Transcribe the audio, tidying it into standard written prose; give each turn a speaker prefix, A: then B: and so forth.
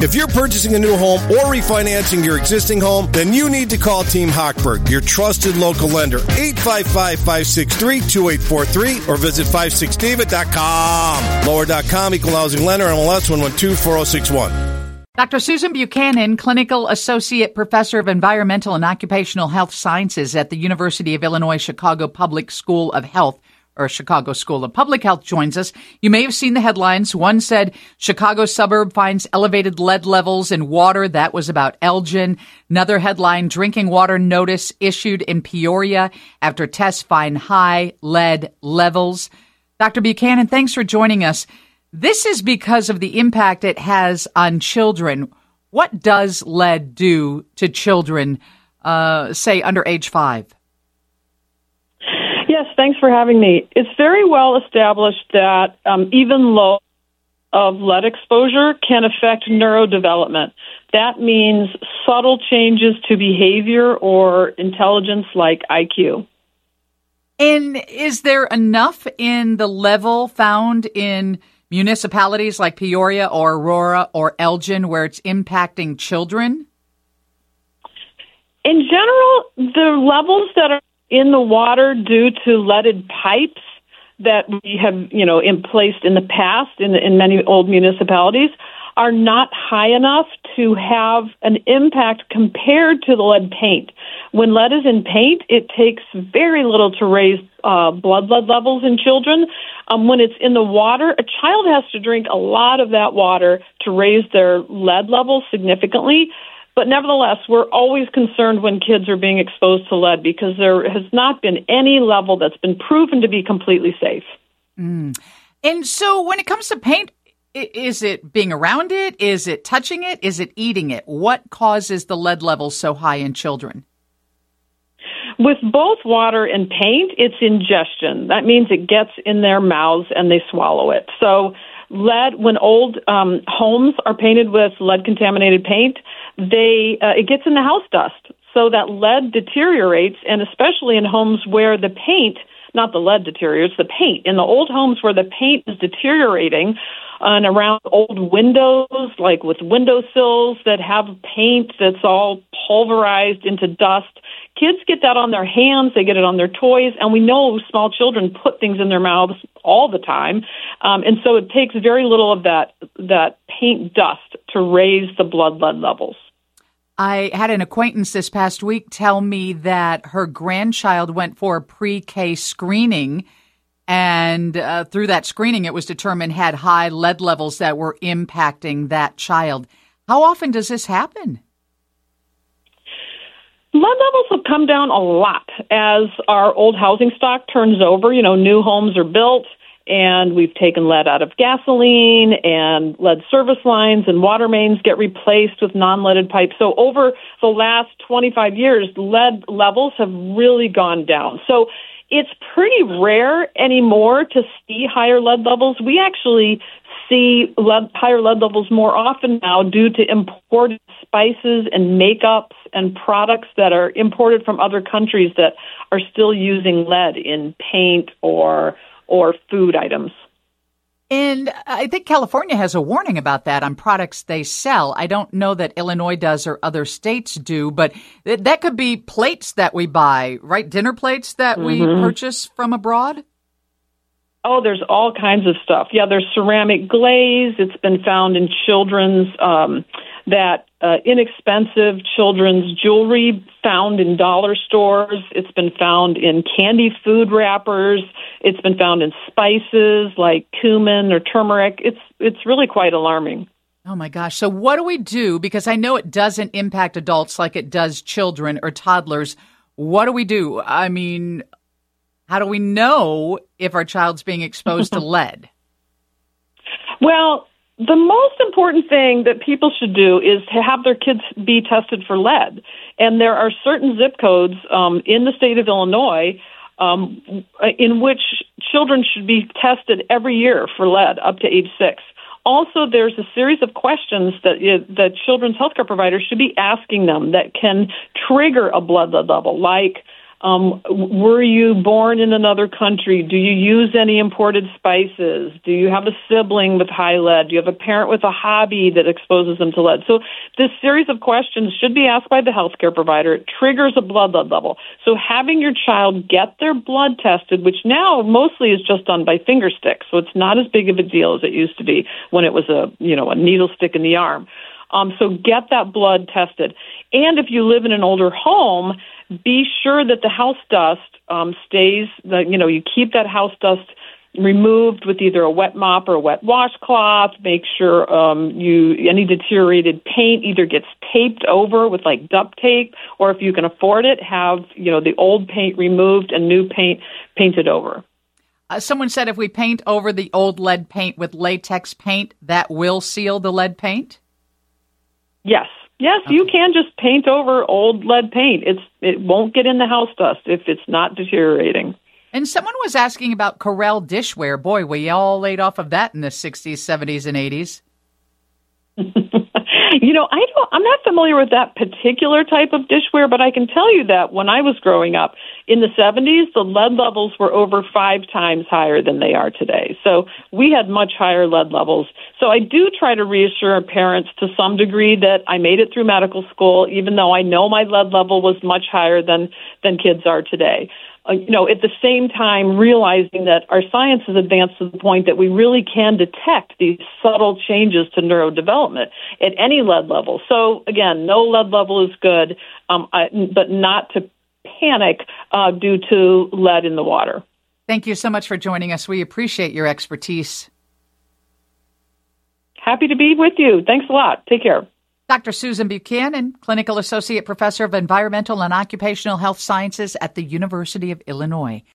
A: If you're purchasing a new home or refinancing your existing home, then you need to call Team Hochberg, your trusted local lender. 855-563-2843 or visit 56david.com. Lower.com, equal housing lender, MLS 1124061.
B: Dr. Susan Buchanan, Clinical Associate Professor of Environmental and Occupational Health Sciences at the University of Illinois Chicago Public School of Health, or Chicago School of Public Health, joins us. You may have seen the headlines. One said Chicago suburb finds elevated lead levels in water. That was about Elgin. Another headline, drinking water notice issued in Peoria after tests find high lead levels. Dr. Buchanan, thanks for joining us. This is because of the impact it has on children. What does lead do to children, say, under age 5?
C: Yes, thanks for having me. It's very well established that even low of lead exposure can affect neurodevelopment. That means subtle changes to behavior or intelligence like IQ.
B: And is there enough in the level found in municipalities like Peoria or Aurora or Elgin where it's impacting children?
C: In general, the levels that are in the water due to leaded pipes that we have, placed in the past in many old municipalities are not high enough to have an impact compared to the lead paint. When lead is in paint, it takes very little to raise blood lead levels in children. When it's in the water, a child has to drink a lot of that water to raise their lead levels significantly. But nevertheless, we're always concerned when kids are being exposed to lead because there has not been any level that's been proven to be completely safe.
B: And so when it comes to paint, is it being around it? Is it touching it? Is it eating it? What causes the lead levels so high in children?
C: With both water and paint, it's ingestion. That means it gets in their mouths and they swallow it. So lead, when old homes are painted with lead-contaminated paint, it gets in the house dust. So that lead deteriorates, and especially in homes where the paint, not the lead deteriorates, the paint. In the old homes where the paint is deteriorating, and around old windows, like with windowsills that have paint that's all pulverized into dust, kids get that on their hands, they get it on their toys, and we know small children put things in their mouths all the time. And so it takes very little of that paint dust to raise the blood lead levels.
B: I had an acquaintance this past week tell me that her grandchild went for a pre-K screening, and through that screening, it was determined had high lead levels that were impacting that child. How often does this happen?
C: Lead levels have come down a lot as our old housing stock turns over. New homes are built, and we've taken lead out of gasoline, and lead service lines and water mains get replaced with non-leaded pipes. So over the last 25 years, lead levels have really gone down. So it's pretty rare anymore to see higher lead levels. We actually see higher lead levels more often now due to imported spices and makeups and products that are imported from other countries that are still using lead in paint or food items.
B: And I think California has a warning about that on products they sell. I don't know that Illinois does or other states do, but that could be plates that we buy, right? Dinner plates that we purchase from abroad?
C: Oh, there's all kinds of stuff. Yeah, there's ceramic glaze. It's been found in children's inexpensive children's jewelry found in dollar stores. It's been found in candy food wrappers. It's been found in spices like cumin or turmeric. It's really quite alarming.
B: Oh, my gosh. So what do we do? Because I know it doesn't impact adults like it does children or toddlers. What do we do? I mean, how do we know if our child's being exposed to lead?
C: Well, the most important thing that people should do is to have their kids be tested for lead. And there are certain zip codes in the state of Illinois in which children should be tested every year for lead up to age 6. Also, there's a series of questions that children's healthcare providers should be asking them that can trigger a blood lead level, like Were you born in another country? Do you use any imported spices? Do you have a sibling with high lead? Do you have a parent with a hobby that exposes them to lead? So this series of questions should be asked by the healthcare provider. It triggers a blood lead level. So having your child get their blood tested, which now mostly is just done by finger sticks, so it's not as big of a deal as it used to be when it was a needle stick in the arm. So get that blood tested. And if you live in an older home, be sure that the house dust stays, you keep that house dust removed with either a wet mop or a wet washcloth. Make sure any deteriorated paint either gets taped over with like duct tape, or if you can afford it, have, the old paint removed and new paint painted over.
B: Someone said if we paint over the old lead paint with latex paint, that will seal the lead paint?
C: Yes. Yes, okay. You can just paint over old lead paint. It won't get in the house dust if it's not deteriorating.
B: And someone was asking about Corelle dishware. Boy, we all laid off of that in the 60s, 70s, and 80s.
C: I'm not familiar with that particular type of dishware, but I can tell you that when I was growing up in the 70s, the lead levels were over 5 times higher than they are today. So we had much higher lead levels. So I do try to reassure parents to some degree that I made it through medical school, even though I know my lead level was much higher than kids are today. At the same time, realizing that our science has advanced to the point that we really can detect these subtle changes to neurodevelopment at any lead level. So, again, no lead level is good, but not to panic due to lead in the water.
B: Thank you so much for joining us. We appreciate your expertise.
C: Happy to be with you. Thanks a lot. Take care.
B: Dr. Susan Buchanan, Clinical Associate Professor of Environmental and Occupational Health Sciences at the University of Illinois.